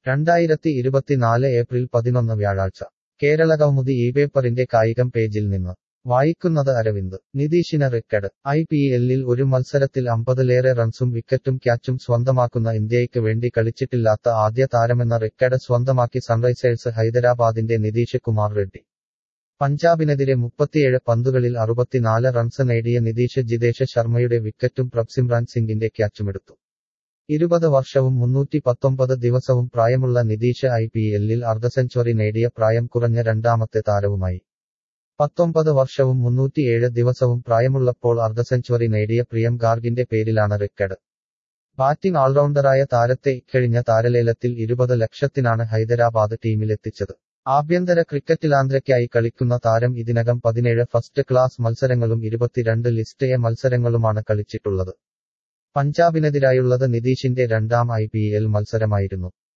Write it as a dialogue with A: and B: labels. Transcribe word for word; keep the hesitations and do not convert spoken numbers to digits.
A: രണ്ടായിരത്തി ഇരുപത്തിനാല് ഏപ്രിൽ പതിനൊന്ന് വ്യാഴാഴ്ച കേരള കൗമുദി ഈ പേപ്പറിന്റെ കായികം പേജിൽ നിന്ന് വായിക്കുന്നത് അരവിന്ദ്. നിതീഷിന് റെക്കഡ്. ഐ പി എല്ലിൽ ഒരു മത്സരത്തിൽ അമ്പതിലേറെ റൺസും വിക്കറ്റും ക്യാച്ചും സ്വന്തമാക്കുന്ന ഇന്ത്യയ്ക്ക് വേണ്ടി കളിച്ചിട്ടില്ലാത്ത ആദ്യ താരമെന്ന റെക്കഡ് സ്വന്തമാക്കി സൺറൈസേഴ്സ് ഹൈദരാബാദിന്റെ നിതീഷ് കുമാർ റെഡ്ഡി. പഞ്ചാബിനെതിരെ മുപ്പത്തിയേഴ് പന്തുകളിൽ അറുപത്തിനാല് റൺസ് നേടിയ നിതീഷ് ജിതേഷ് ശർമ്മയുടെ വിക്കറ്റും പ്രഭ്സിമ്രാൻ സിംഗിന്റെ ക്യാച്ചുമെടുത്തു. ഇരുപത് വർഷവും മുന്നൂറ്റി പത്തൊമ്പത് ദിവസവും പ്രായമുള്ള നിതീഷ് ഐ പി എല്ലിൽ അർദ്ധസെഞ്ചുറി നേടിയ പ്രായം കുറഞ്ഞ രണ്ടാമത്തെ താരവുമായി. പത്തൊമ്പത് വർഷവും മുന്നൂറ്റിയേഴ് ദിവസവും പ്രായമുള്ളപ്പോൾ അർദ്ധസെഞ്ചുറി നേടിയ പ്രിയം ഗാർഗിന്റെ പേരിലാണ് റെക്കഡ്. ബാറ്റിംഗ് ഓൾറൗണ്ടറായ താരത്തെ ഇക്കഴിഞ്ഞ താരലേലത്തിൽ ഇരുപത് ലക്ഷത്തിനാണ് ഹൈദരാബാദ് ടീമിലെത്തിച്ചത്. ആഭ്യന്തര ക്രിക്കറ്റിലാന്ധ്രയ്ക്കായി കളിക്കുന്ന താരം ഇതിനകം പതിനേഴ് ഫസ്റ്റ് ക്ലാസ് മത്സരങ്ങളും ഇരുപത്തിരണ്ട് ലിസ്റ്റ് എ മത്സരങ്ങളുമാണ് കളിച്ചിട്ടുള്ളത്. പഞ്ചാബിനെതിരായുള്ളത് നിതീഷിന്റെ രണ്ടാം ഐ പി എൽ മത്സരമായിരുന്നു.